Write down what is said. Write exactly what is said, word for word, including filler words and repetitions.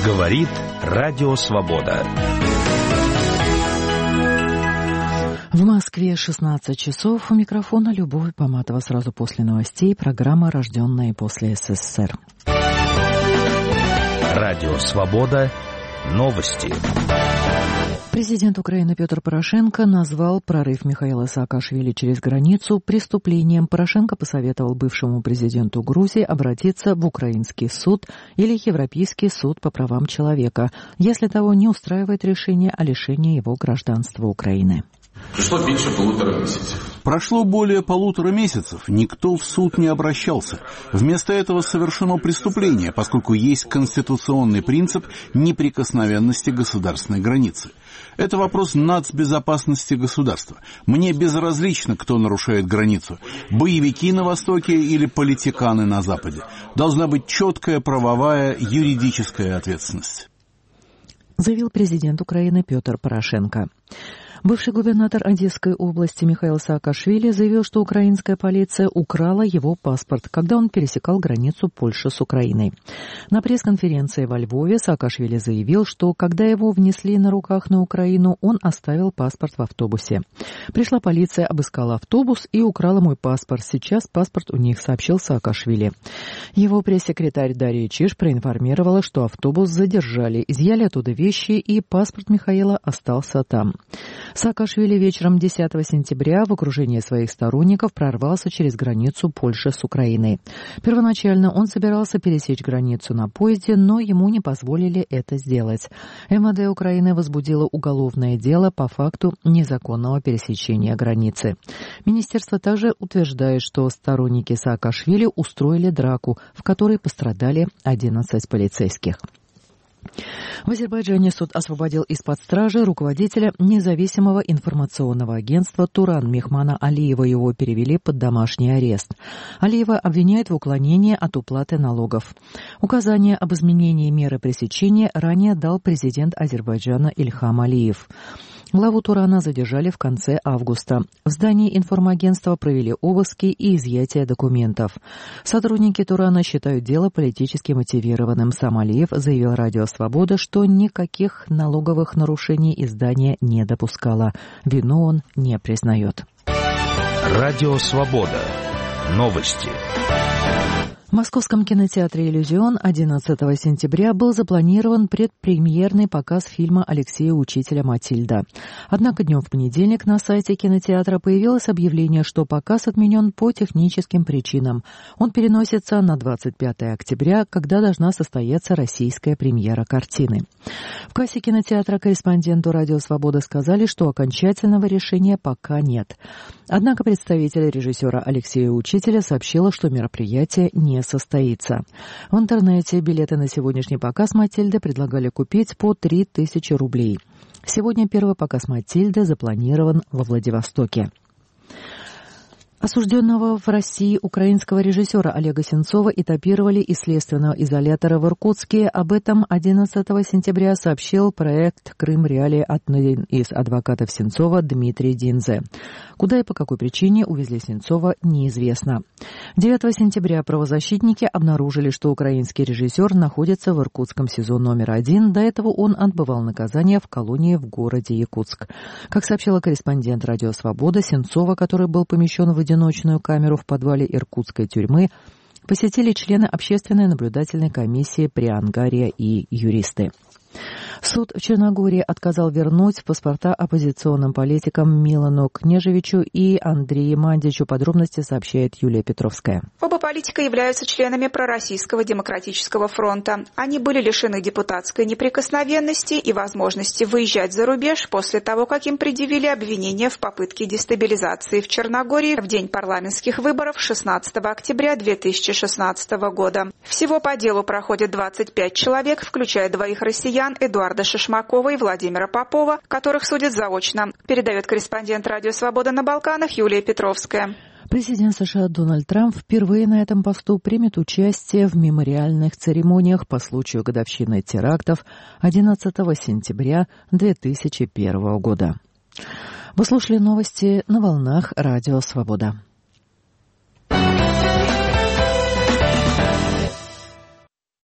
Говорит Радио Свобода. В Москве шестнадцать часов. У микрофона Любовь Поматова. Сразу после новостей программа «Рожденные после СССР». Радио Свобода. Новости. Президент Украины Петр Порошенко назвал прорыв Михаила Саакашвили через границу преступлением. Порошенко посоветовал бывшему президенту Грузии обратиться в украинский суд или Европейский суд по правам человека, если того не устраивает решение о лишении его гражданства Украины. Прошло меньше полутора месяцев. Прошло более полутора месяцев. Никто в суд не обращался. Вместо этого совершено преступление, поскольку есть конституционный принцип неприкосновенности государственной границы. Это вопрос нацбезопасности государства. Мне безразлично, кто нарушает границу. Боевики на Востоке или политиканы на Западе. Должна быть четкая правовая, юридическая ответственность. Заявил президент Украины Петр Порошенко. Бывший губернатор Одесской области Михаил Саакашвили заявил, что украинская полиция украла его паспорт, когда он пересекал границу Польши с Украиной. На пресс-конференции во Львове Саакашвили заявил, что когда его внесли на руках на Украину, он оставил паспорт в автобусе. Пришла полиция, обыскала автобус и украла мой паспорт. Сейчас паспорт у них, сообщил Саакашвили. Его пресс-секретарь Дарья Чиж проинформировала, что автобус задержали, изъяли оттуда вещи, и паспорт Михаила остался там. Саакашвили вечером десятого сентября в окружении своих сторонников прорвался через границу Польши с Украиной. Первоначально он собирался пересечь границу на поезде, но ему не позволили это сделать. эм вэ дэ Украины возбудило уголовное дело по факту незаконного пересечения границы. Министерство также утверждает, что сторонники Саакашвили устроили драку, в которой пострадали одиннадцать полицейских. В Азербайджане суд освободил из-под стражи руководителя независимого информационного агентства Туран Мехмана Алиева. Его перевели под домашний арест. Алиева обвиняют в уклонении от уплаты налогов. Указание об изменении меры пресечения ранее дал президент Азербайджана Ильхам Алиев. Главу Турана задержали в конце августа. В здании информагентства провели обыски и изъятие документов. Сотрудники Турана считают дело политически мотивированным. Сам Алиев заявил Радио Свобода, что никаких налоговых нарушений издание не допускало. Вину он не признает. Радио Свобода. Новости. В Московском кинотеатре «Иллюзион» одиннадцатого сентября был запланирован предпремьерный показ фильма Алексея Учителя «Матильда». Однако днем в понедельник на сайте кинотеатра появилось объявление, что показ отменен по техническим причинам. Он переносится на двадцать пятого октября, когда должна состояться российская премьера картины. В кассе кинотеатра корреспонденту «Радио Свобода» сказали, что окончательного решения пока нет. Однако представитель режиссера Алексея Учителя сообщила, что мероприятие не состоится. В интернете билеты на сегодняшний показ «Матильды» предлагали купить по три тысячи рублей. Сегодня первый показ «Матильды» запланирован во Владивостоке. Осужденного в России украинского режиссера Олега Сенцова этапировали из следственного изолятора в Иркутске. Об этом одиннадцатого сентября сообщил проект «Крым Реалии» один из адвокатов Сенцова Дмитрий Динзе. Куда и по какой причине увезли Сенцова, неизвестно. девятого сентября правозащитники обнаружили, что украинский режиссер находится в Иркутском СИЗО номер один. До этого он отбывал наказание в колонии в городе Якутск. Как сообщила корреспондент «Радио Свобода», Сенцова, который был помещен в одиночную камеру в подвале иркутской тюрьмы, посетили члены общественной наблюдательной комиссии при Ангаре и юристы. Суд в Черногории отказал вернуть паспорта оппозиционным политикам Милану Кнежевичу и Андрею Мандичу. Подробности сообщает Юлия Петровская. Оба политика являются членами Пророссийского демократического фронта. Они были лишены депутатской неприкосновенности и возможности выезжать за рубеж после того, как им предъявили обвинения в попытке дестабилизации в Черногории в день парламентских выборов шестнадцатого октября две тысячи шестнадцатого года. Всего по делу проходит двадцать пять человек, включая двоих россиян Эдуарда Шишмакова и Владимира Попова, которых судят заочно. Передает корреспондент «Радио Свобода» на Балканах Юлия Петровская. Президент США Дональд Трамп впервые на этом посту примет участие в мемориальных церемониях по случаю годовщины терактов одиннадцатого сентября две тысячи первого года. Вы слушали новости на волнах «Радио Свобода».